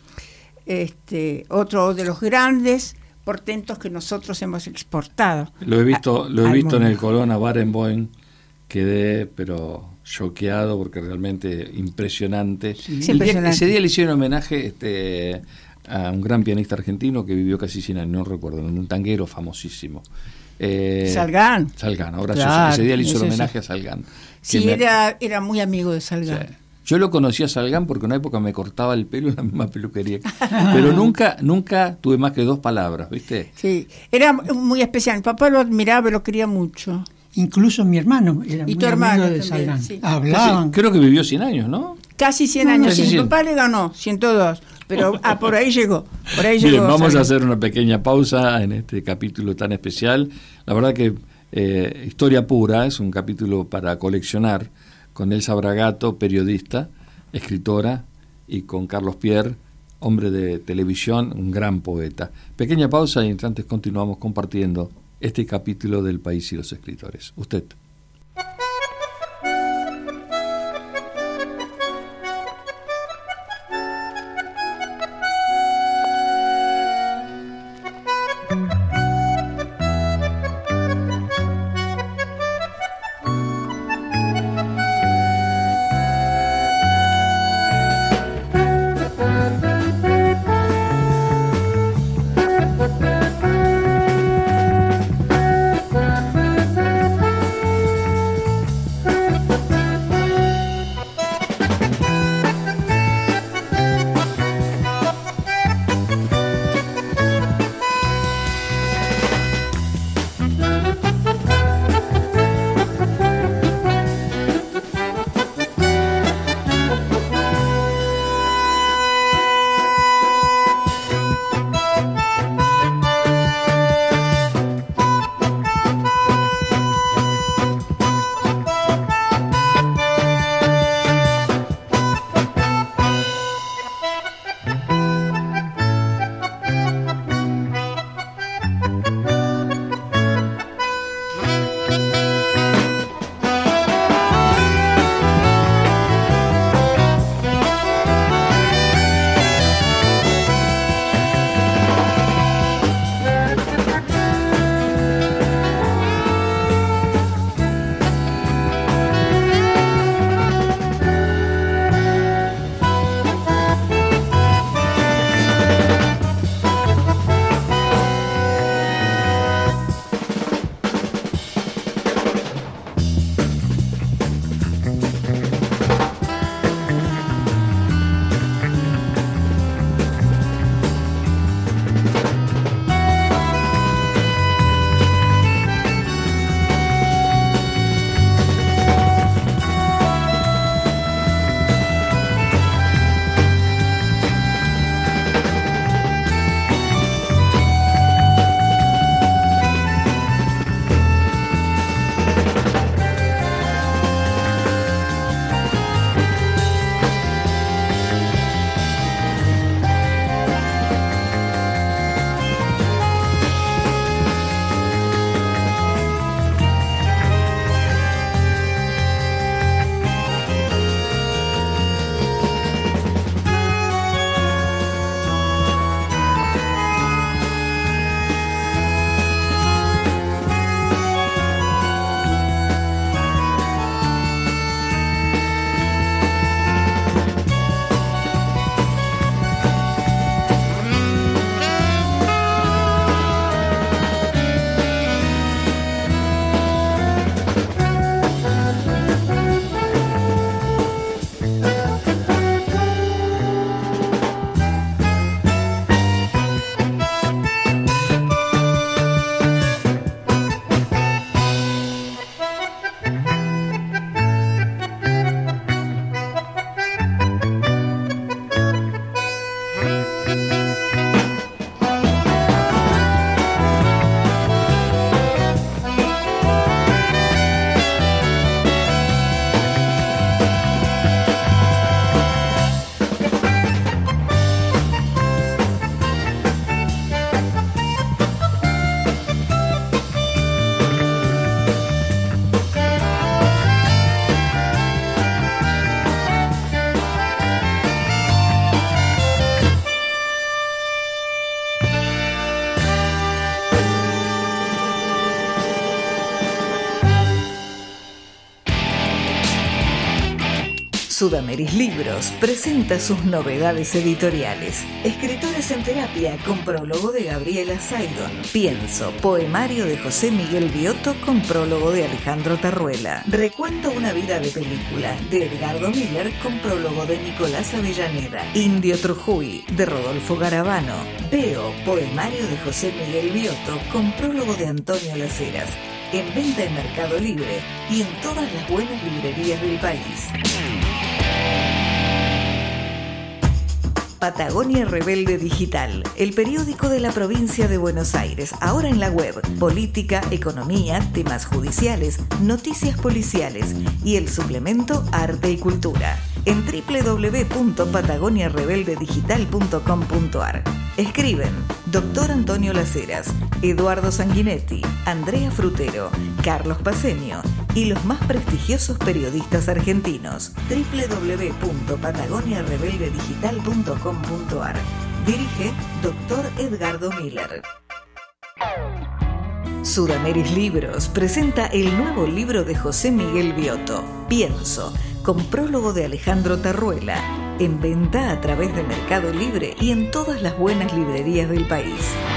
otro de los grandes portentos que nosotros hemos exportado. Lo he visto al en mundo. el Colón a Barenboim, quedé pero choqueado porque realmente impresionante. Sí, El día- impresionante. ese día le hicieron homenaje a un gran pianista argentino que vivió casi 100 años, no recuerdo, un tanguero famosísimo. Salgán. Salgán, ahora Claro, ese día le hizo el ese homenaje a Salgán. Sí, Que me- era muy amigo de Salgán. Sí. Yo lo conocí a Salgán porque en una época me cortaba el pelo en la misma peluquería, pero nunca tuve más que 2 palabras, ¿viste? Sí, era muy especial. Mi papá lo admiraba y lo quería mucho. Incluso mi hermano era Y muy tu hermano amigo de también, Salgán. sí. Hablaban. Creo que vivió 100 años, ¿no? Casi 100 No, años. casi Sí, 100. mi papá le ganó 102, pero por ahí llegó. Bien, vamos Salgán. a hacer una pequeña pausa en este capítulo tan especial. La verdad que Historia Pura es un capítulo para coleccionar con Elsa Bragato, periodista, escritora, y con Carlos Pierre, hombre de televisión, un gran poeta. Pequeña pausa y en instantes continuamos compartiendo este capítulo del País y los Escritores. Usted. Sudameris Libros presenta sus novedades editoriales. Escritores en terapia con prólogo de Gabriela Saidon. Pienso, poemario de José Miguel Biotto con prólogo de Alejandro Tarruela. Recuento una vida de película de Edgardo Miller con prólogo de Nicolás Avellaneda. Indio Trujuy de Rodolfo Garavano. Veo, poemario de José Miguel Biotto con prólogo de Antonio Las Heras. En venta en Mercado Libre y en todas las buenas librerías del país. Patagonia Rebelde Digital, el periódico de la provincia de Buenos Aires, ahora en la web, política, economía, temas judiciales, noticias policiales y el suplemento Arte y Cultura, en www.patagoniarebeldedigital.com.ar. Escriben Dr. Antonio Las Heras, Eduardo Sanguinetti, Andrea Frutero, Carlos Paceño y los más prestigiosos periodistas argentinos. www.patagoniarebeldedigital.com.ar. Dirige Dr. Edgardo Miller. Sudameris Libros presenta el nuevo libro de José Miguel Biotto, Pienso, con prólogo de Alejandro Tarruela, en venta a través de Mercado Libre y en todas las buenas librerías del país.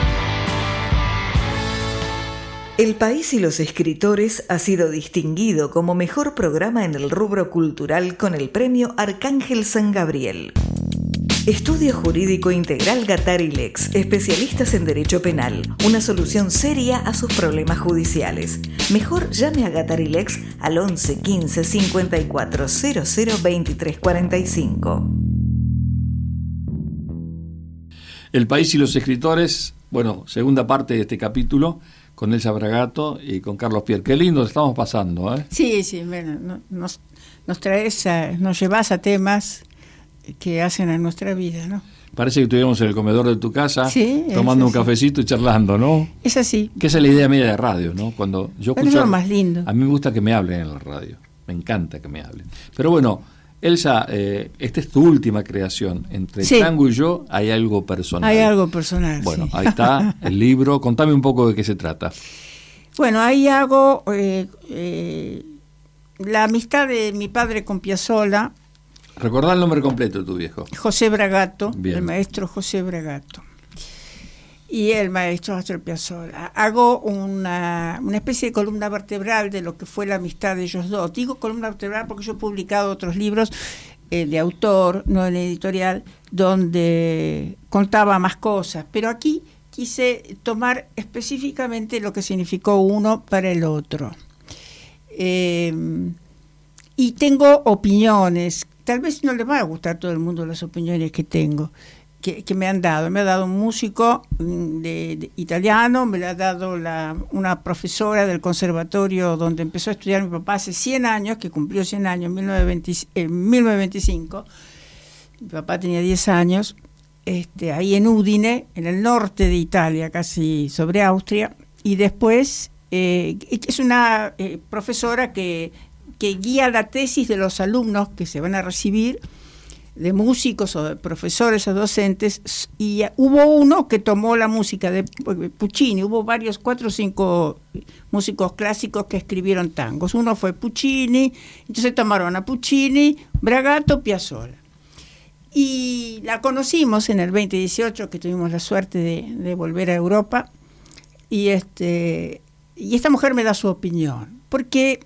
El País y los Escritores ha sido distinguido como mejor programa en el rubro cultural con el premio Arcángel San Gabriel. Estudio Jurídico Integral Gatari-Lex, especialistas en derecho penal, una solución seria a sus problemas judiciales. Mejor llame a Gatari-Lex al 11 15 54 00 23 45. El País y los Escritores, bueno, segunda parte de este capítulo, con Elsa Bragato y con Carlos Pierre. Qué lindo estamos pasando, ¿eh? Sí, bueno, nos llevas a temas que hacen a nuestra vida, ¿no? Parece que estuviéramos en el comedor de tu casa, sí, tomando un cafecito y charlando, ¿no? Es así. Que esa es la idea media de radio, ¿no? Cuando yo escucho, es lo más lindo. A mí me gusta que me hablen en la radio, me encanta que me hablen. Pero bueno, Elsa, esta es tu última creación. Entre Tango y yo hay algo personal. Hay algo personal, bueno, ahí está el libro. Contame un poco de qué se trata. Bueno, ahí hago la amistad de mi padre con Piazzolla. Recordá el nombre completo de tu viejo. José Bragato, Bien. El maestro José Bragato. Y el maestro Astor Piazzolla. Hago una especie de columna vertebral de lo que fue la amistad de ellos dos. Digo columna vertebral porque yo he publicado otros libros de autor, no en editorial, donde contaba más cosas. Pero aquí quise tomar específicamente lo que significó uno para el otro. Y tengo opiniones. Tal vez no le va a gustar a todo el mundo las opiniones que tengo, que me han dado. Me ha dado un músico de italiano, me lo ha dado una profesora del conservatorio donde empezó a estudiar mi papá hace 100 años, que cumplió 100 años en 1925. Mi papá tenía 10 años, ahí en Udine, en el norte de Italia, casi sobre Austria. Y después es una profesora que guía la tesis de los alumnos que se van a recibir, de músicos o de profesores o docentes, y hubo uno que tomó la música de Puccini. Hubo varios, 4 o 5 músicos clásicos que escribieron tangos. Uno fue Puccini, entonces tomaron a Puccini, Bragato, Piazzolla. Y la conocimos en el 2018, que tuvimos la suerte de volver a Europa, y esta mujer me da su opinión, porque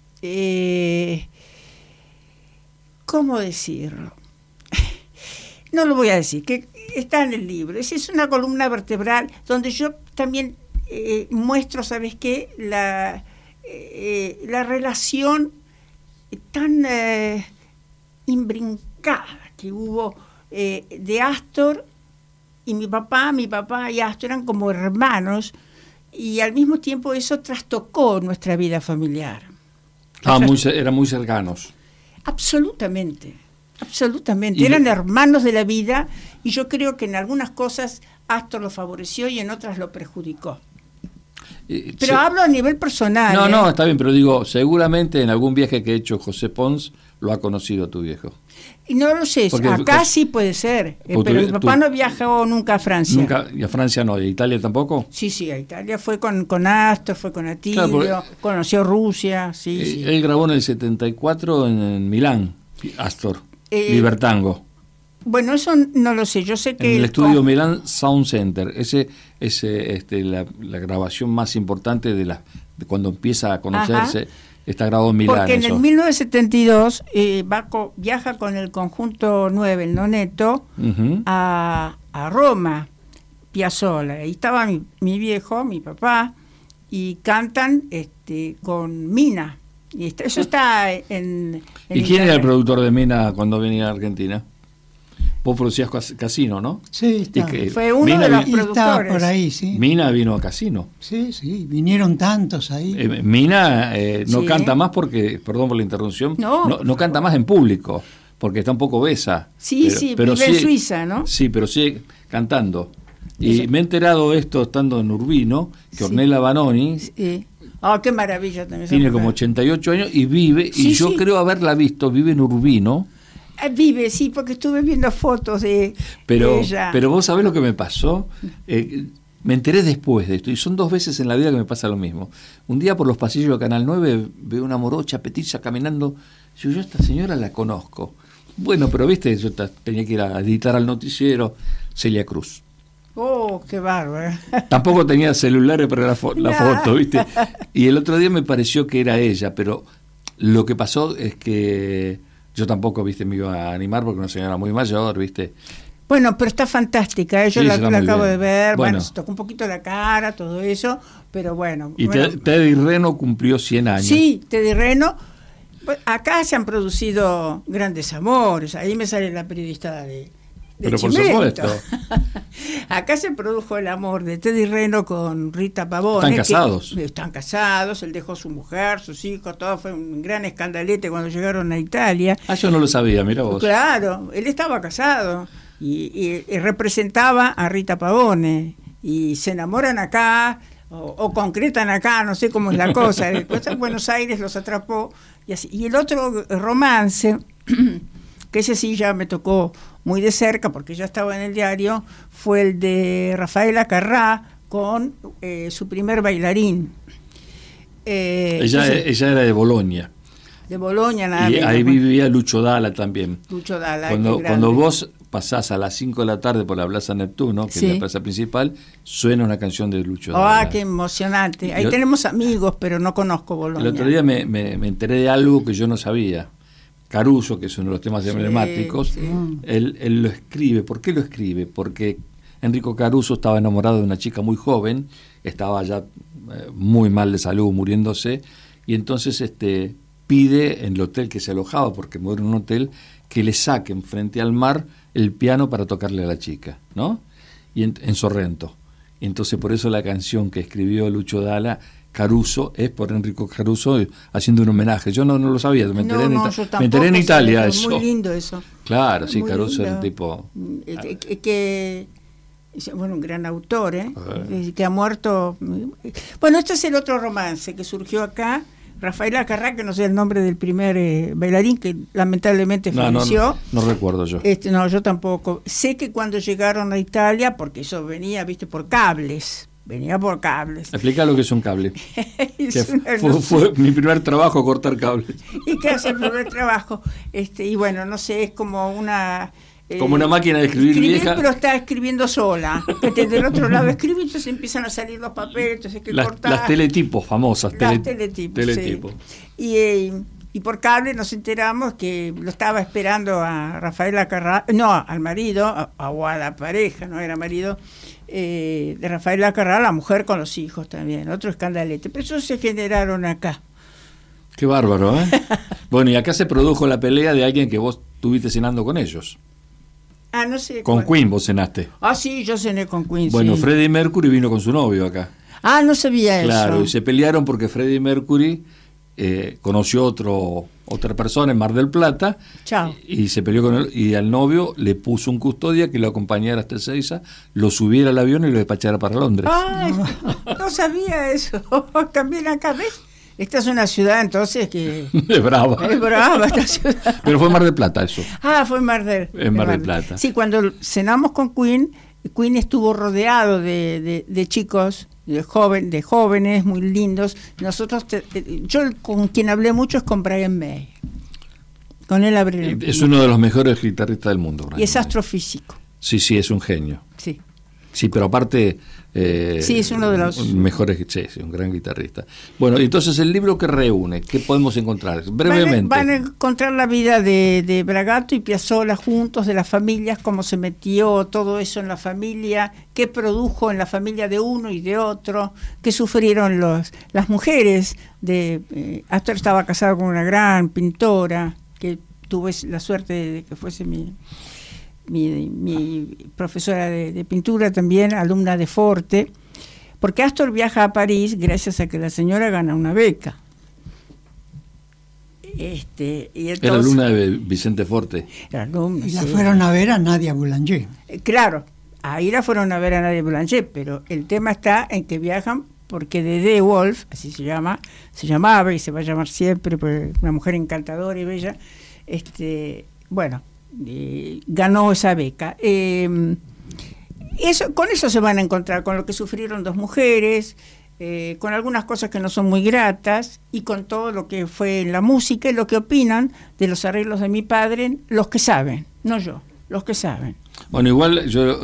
¿cómo decirlo? No lo voy a decir, que está en el libro. Es una columna vertebral donde yo también muestro, ¿sabes qué? La relación tan imbrincada que hubo de Astor y mi papá y Astor eran como hermanos, y al mismo tiempo eso trastocó nuestra vida familiar. Eran muy cercanos. Absolutamente. Eran hermanos de la vida, y yo creo que en algunas cosas Astor lo favoreció y en otras lo perjudicó. Pero hablo a nivel personal. No, está bien, pero digo, seguramente en algún viaje que ha hecho José Pons lo ha conocido tu viejo. Y no lo sé, acá sí puede ser, pero mi papá no viajó nunca a Francia. Nunca, y a Francia no, ¿y a Italia tampoco? Sí, a Italia fue con Astor, fue con Atilio, conoció Rusia, sí. Él grabó en el 74 en Milán. Astor, Libertango. Bueno, eso no lo sé. Yo sé que en el estudio Milán Sound Center. Ese es la grabación más importante de cuando empieza a conocerse. Ajá. Está grabado en Milán. Porque en el 1972 viaja con el conjunto 9, el Noneto, a Roma, Piazzolla. Ahí estaba mi viejo, mi papá, y cantan con Mina. Y eso está en ¿Y quién era el productor de Mina cuando venía a Argentina? Vos producías Casino, ¿no? Sí, está. Fue uno de los productores. Por ahí, sí. Mina vino a Casino. Sí, vinieron tantos ahí. Mina no canta más porque, perdón por la interrupción, no canta más en público, porque está un poco obesa. Sí, pero vive en Suiza, ¿no? Sí, pero sigue cantando. Y me he enterado de esto estando en Urbino, que Ornella Vanoni... Sí. Oh, qué maravilla también. Tiene como 88 años y vive, yo creo haberla visto, vive en Urbino. Vive, sí, porque estuve viendo fotos de ella. Pero vos sabés lo que me pasó. Me enteré después de esto, y son 2 veces en la vida que me pasa lo mismo. Un día por los pasillos de Canal 9 veo una morocha petiza caminando. Yo esta señora la conozco. Bueno, pero viste, yo tenía que ir a editar al noticiero. Celia Cruz. Oh, qué bárbaro. Tampoco tenía celulares para la foto, viste. Y el otro día me pareció que era ella, pero lo que pasó es que yo tampoco, viste, me iba a animar porque una señora muy mayor, viste. Bueno, pero está fantástica, yo la acabo de ver, bueno, se tocó un poquito la cara, todo eso, pero bueno. Y Teddy Reno cumplió 100 años. Sí, Teddy Reno. Acá se han producido grandes amores, ahí me sale la periodista de pero Chimento. Por supuesto. Acá se produjo el amor de Teddy Reno con Rita Pavone. ¿Están casados? Están casados, él dejó su mujer, sus hijos, todo fue un gran escandalete cuando llegaron a Italia. Yo no lo sabía, mira vos. Claro, él estaba casado y representaba a Rita Pavone y se enamoran acá o concretan acá, no sé cómo es la cosa. Después en Buenos Aires los atrapó y así. Y el otro romance, que ese sí ya me tocó muy de cerca porque ya estaba en el diario, fue el de Rafaela Carrà con su primer bailarín. Ella era de Bolonia. De Bolonia, nada y menos. Ahí vivía Lucho Dalla también. Lucho Dalla, cuando vos pasás a las 5 de la tarde por la Plaza Neptuno, que es la plaza principal, suena una canción de Lucho Dalla. Qué emocionante. Ahí tenemos amigos, pero no conozco Bolonia. El otro día me enteré de algo que yo no sabía. Caruso, que es uno de los temas emblemáticos, él lo escribe. ¿Por qué lo escribe? Porque Enrico Caruso estaba enamorado de una chica muy joven, estaba ya muy mal de salud, muriéndose, y entonces pide en el hotel que se alojaba, porque muere en un hotel, que le saquen frente al mar el piano para tocarle a la chica, ¿no? Y en Sorrento. Y entonces por eso la canción que escribió Lucho Dalla, Caruso, es por Enrico Caruso haciendo un homenaje. Yo no lo sabía, me enteré en Italia eso. Muy lindo eso. Claro, sí, Caruso era un tipo... un gran autor, que ha muerto... Bueno, este es el otro romance que surgió acá. Rafaela Carrà, que no sé el nombre del primer bailarín, que lamentablemente falleció. No recuerdo yo. No, yo tampoco. Sé que cuando llegaron a Italia, porque eso venía, viste, por cables. Venía por cables. Explica lo que es un cable. Fue mi primer trabajo, cortar cables. ¿Y qué hace el primer trabajo? Y bueno, no sé, es como una... como una máquina de escribir vieja. Pero está escribiendo sola. Del otro lado escribe, entonces empiezan a salir los papeles, entonces hay que cortar. Las teletipos famosas. Teletipos. Sí. Y por cable nos enteramos que lo estaba esperando a Rafaela Carrà, al marido, o a la pareja, no era marido, de Rafaela Carrà, la mujer con los hijos también, otro escandalete. Pero eso se generaron acá. Qué bárbaro, ¿eh? Bueno, y acá se produjo la pelea de alguien que vos estuviste cenando con ellos. No sé. Con Queen vos cenaste. Sí, yo cené con Queen. Bueno, sí. Freddie Mercury vino con su novio acá. No sabía eso. Claro, y se pelearon porque Freddie Mercury conoció otra persona en Mar del Plata. Chao. Y se peleó con él, y al novio le puso un custodia que lo acompañara hasta Ezeiza, lo subiera al avión y lo despachara para Londres. No sabía eso. También acá, ¿ves? Esta es una ciudad entonces que... Es brava. Es brava esta ciudad. Pero fue Mar del Plata eso. Fue en Mar del Plata. Sí, cuando cenamos con Queen estuvo rodeado de chicos, de jóvenes muy lindos. Nosotros, yo con quien hablé mucho es con Brian May. Con él abrí. Es uno de los mejores guitarristas del mundo. Y es astrofísico. Sí, es un genio. Sí. Sí, pero aparte... sí, es uno de los mejores, sí, un gran guitarrista. Bueno, entonces el libro que reúne, ¿qué podemos encontrar? Brevemente. Van a encontrar la vida de Bragato y Piazzolla juntos, de las familias, cómo se metió todo eso en la familia, qué produjo en la familia de uno y de otro, qué sufrieron las mujeres. Astor estaba casado con una gran pintora, que tuve la suerte de que fuese mi profesora de pintura, también alumna de Forte, porque Astor viaja a París gracias a que la señora gana una beca. Y entonces, era alumna de Vicente Forte. Era alumna, y la fueron a ver a Nadia Boulanger. Claro, ahí la fueron a ver a Nadia Boulanger, pero el tema está en que viajan porque Dede Wolf, así se llamaba y se va a llamar siempre, porque una mujer encantadora y bella, ganó esa beca. Con eso se van a encontrar, con lo que sufrieron dos mujeres, con algunas cosas que no son muy gratas, y con todo lo que fue en la música y lo que opinan de los arreglos de mi padre, los que saben, no yo, los que saben. Bueno, igual yo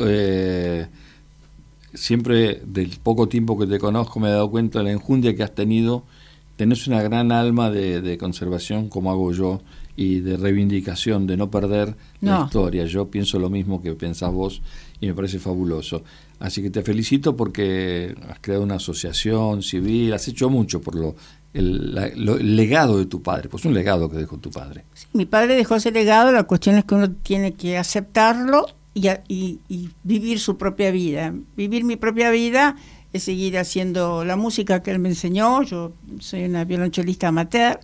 siempre, del poco tiempo que te conozco, me he dado cuenta de la enjundia que has tenido. Tenés una gran alma de conservación, como hago yo, y de reivindicación, de no perder la historia. Yo pienso lo mismo que pensás vos y me parece fabuloso. Así que te felicito porque has creado una asociación civil, has hecho mucho por el legado de tu padre, pues un legado que dejó tu padre. Sí, mi padre dejó ese legado, la cuestión es que uno tiene que aceptarlo y vivir su propia vida. Vivir mi propia vida es seguir haciendo la música que él me enseñó. Yo soy una violonchelista amateur.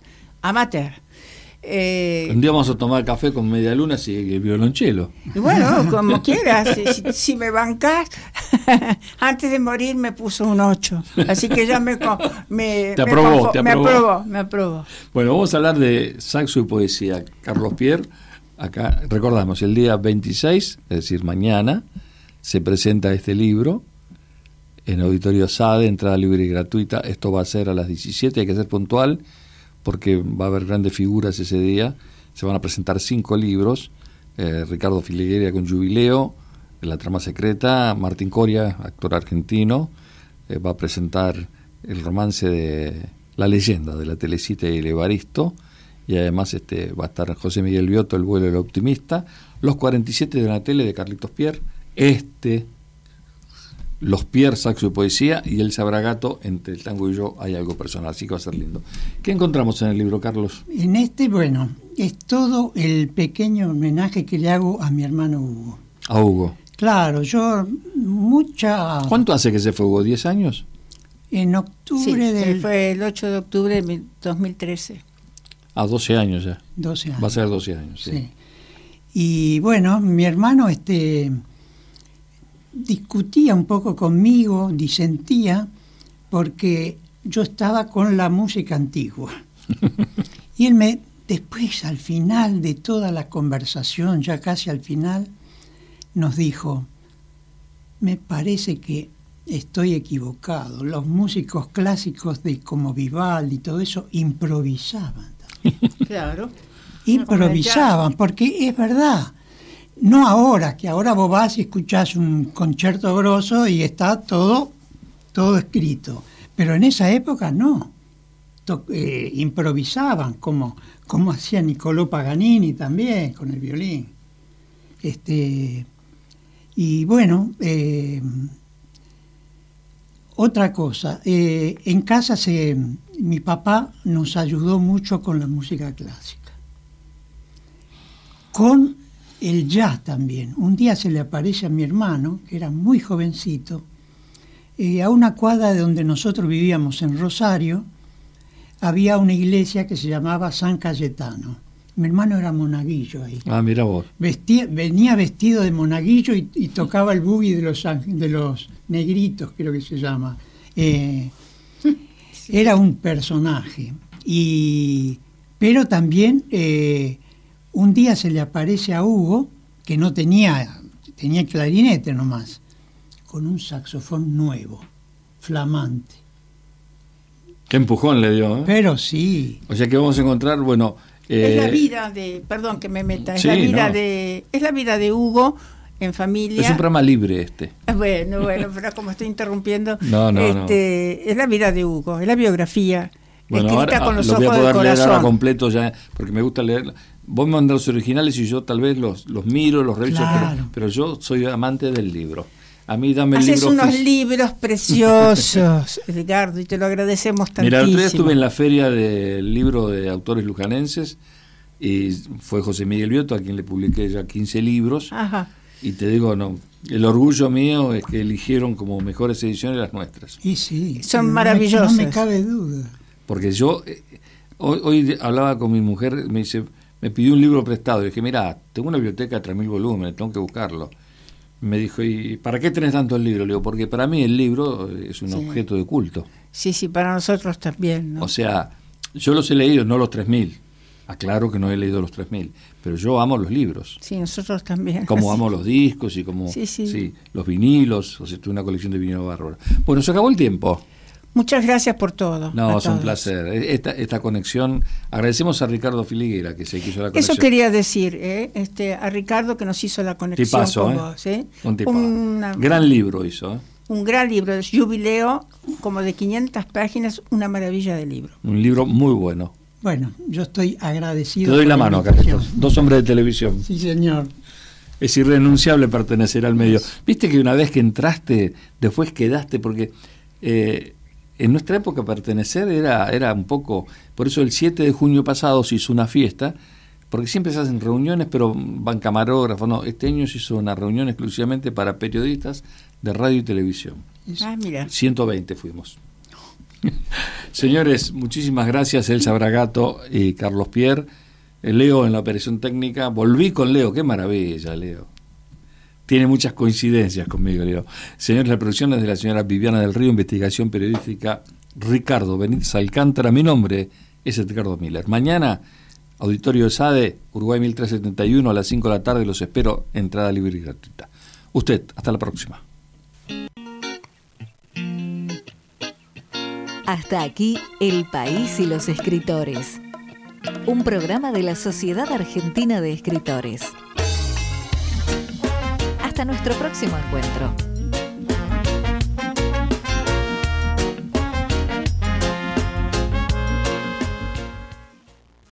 Un día vamos a tomar café con media luna y el violonchelo. Y bueno, como quieras, si me bancás. Antes de morir me puso un 8, así que ya me aprobó. Bueno, vamos a hablar de saxo y poesía. Carlos Pierre, acá recordamos, el día 26, es decir, mañana, se presenta este libro en Auditorio SADE, entrada libre y gratuita. Esto va a ser a las 17, hay que ser puntual, porque va a haber grandes figuras ese día. Se van a presentar 5 libros, Ricardo Filigueira con Jubileo, La trama secreta, Martín Coria, actor argentino, va a presentar el romance de La leyenda de la Telecita y el Evaristo, y además va a estar José Miguel Biotto, El vuelo del optimista, Los 47 de la tele de Carlitos Pierre, Los Pierre, saxo y poesía, y Elsa Bragato, Entre el tango y yo hay algo personal, así que va a ser lindo. ¿Qué encontramos en el libro, Carlos? En es todo el pequeño homenaje que le hago a mi hermano Hugo. A Hugo. Claro, ¿Cuánto hace que se fue Hugo? ¿10 años? En octubre fue el 8 de octubre de 2013. 12 años ya. 12 años. Va a ser 12 años, sí. Y bueno, mi hermano discutía un poco conmigo, disentía, porque yo estaba con la música antigua. Y él después, al final de toda la conversación, ya casi al final, nos dijo: me parece que estoy equivocado. Los músicos clásicos como Vivaldi y todo eso improvisaban. Claro. Improvisaban, porque es verdad. No ahora, que ahora vos vas y escuchás un concierto grosso y está todo escrito. Pero en esa época no. Improvisaban, como hacía Niccolò Paganini también con el violín. Y bueno, otra cosa, en casa mi papá nos ayudó mucho con la música clásica. Con el jazz también. Un día se le aparece a mi hermano, que era muy jovencito, a una cuadra de donde nosotros vivíamos en Rosario, había una iglesia que se llamaba San Cayetano. Mi hermano era monaguillo ahí. Ah, mira vos. Venía vestido de monaguillo y tocaba el boogie de los negritos, creo que se llama. Era un personaje. Pero también un día se le aparece a Hugo, que no tenía clarinete nomás, con un saxofón nuevo, flamante. Qué empujón le dio, ¿eh? Pero sí. O sea que vamos a encontrar, bueno, Es la vida de, perdón que me meta, es sí, la vida de Hugo en familia. Es un programa libre este. Bueno, pero como estoy interrumpiendo, No. Es la vida de Hugo, es la biografía escrita ahora, con los lo ojos voy a poder del leer ahora corazón. completo ya, porque me gusta leer. Vos me mandás los originales y yo tal vez los miro, los reviso, Claro. pero yo soy amante del libro. A mí dame el Haces libro unos físico. libros preciosos, Edgardo, y te lo agradecemos tantísimo. Mira, el otro día estuve en la feria del libro de autores lujanenses y fue José Miguel Biotto, a quien le publiqué ya 15 libros. Ajá. Y te digo, no, el orgullo mío es que eligieron como mejores ediciones las nuestras. Y sí, Son no maravillosas. me cabe duda. Porque yo, hoy hablaba con mi mujer, me pidió un libro prestado. Y dije, mira, tengo una biblioteca de 3.000 volúmenes, tengo que buscarlo. Me dijo, ¿y para qué tenés tantos libros? Le digo, porque para mí el libro es un objeto de culto. Sí, para nosotros también, ¿no? O sea, yo los he leído, no los 3.000. Aclaro que no he leído los 3.000, pero yo amo los libros. Sí, nosotros también. Como Así. amo los discos y como Sí. los vinilos, o sea, tuve una colección de vinilos bárbara. Bueno, se acabó el tiempo. Muchas gracias por todo. No, a es un todos. placer. Esta conexión, agradecemos a Ricardo Filiguera que se quiso la conexión. Eso quería decir, a Ricardo que nos hizo la conexión Tipazo, con vos. Un tipazo. Gran libro hizo. Un gran libro, es Jubileo, como de 500 páginas, una maravilla de libro. Un libro muy bueno. Bueno, yo estoy agradecido. Te doy por la mano, invitación. Carlitos. Dos hombres de televisión. Sí, señor. Es irrenunciable pertenecer al medio. Viste que una vez que entraste, después quedaste, porque en nuestra época pertenecer era un poco... Por eso el 7 de junio pasado se hizo una fiesta, porque siempre se hacen reuniones, pero van camarógrafos. No, este año se hizo una reunión exclusivamente para periodistas de radio y televisión. Ah, mira. 120 fuimos. Señores, muchísimas gracias, Elsa Bragato y Carlos Pierre. Leo en la operación técnica. Volví con Leo, qué maravilla, Leo. Tiene muchas coincidencias conmigo, Leo. Señores, la producción es de la señora Viviana del Río, investigación periodística Ricardo Benítez Alcántara. Mi nombre es Edgardo Miller. Mañana, Auditorio de SADE, Uruguay 1371, a las 5 de la tarde. Los espero, entrada libre y gratuita. Usted, hasta la próxima. Hasta aquí El País y los Escritores, un programa de la Sociedad Argentina de Escritores. Hasta nuestro próximo encuentro.